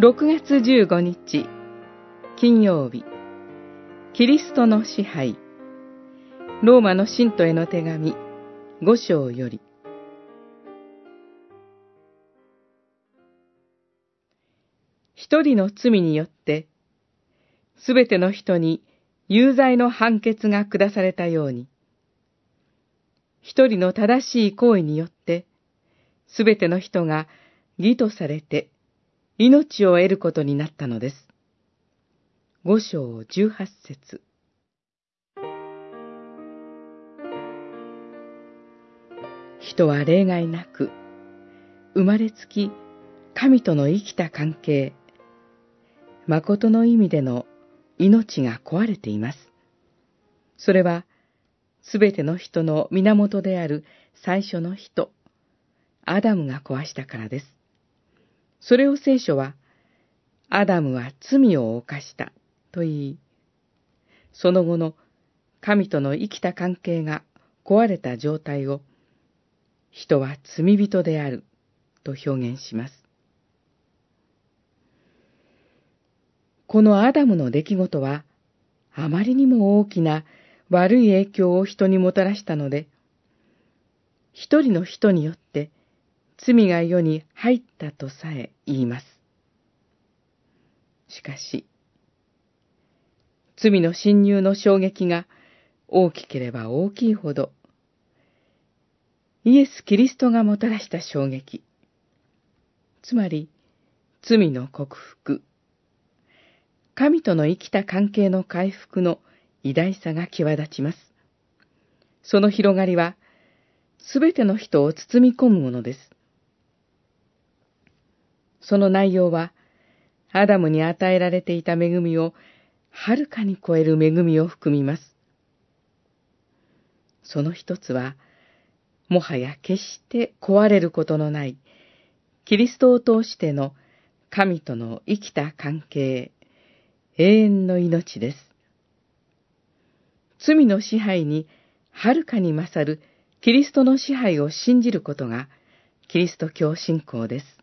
6月15日金曜日、キリストの支配。ローマの信徒への手紙5章より。一人の罪によってすべての人に有罪の判決が下されたように、一人の正しい行為によってすべての人が義とされて命を得ることになったのです。5章18節。人は例外なく生まれつき神との生きた関係、誠の意味での命が壊れています。それはすべての人の源である最初の人、アダムが壊したからです。それを聖書は、アダムは罪を犯したと言い、その後の神との生きた関係が壊れた状態を、人は罪人であると表現します。このアダムの出来事は、あまりにも大きな悪い影響を人にもたらしたので、一人の人によって罪が世に入ったとさえ言います。しかし、罪の侵入の衝撃が大きければ大きいほど、イエス・キリストがもたらした衝撃、つまり罪の克服、神との生きた関係の回復の偉大さが際立ちます。その広がりは、すべての人を包み込むものです。その内容は、アダムに与えられていた恵みをはるかに超える恵みを含みます。その一つは、もはや決して壊れることのない、キリストを通しての神との生きた関係、永遠の命です。罪の支配にはるかに勝るキリストの支配を信じることがキリスト教信仰です。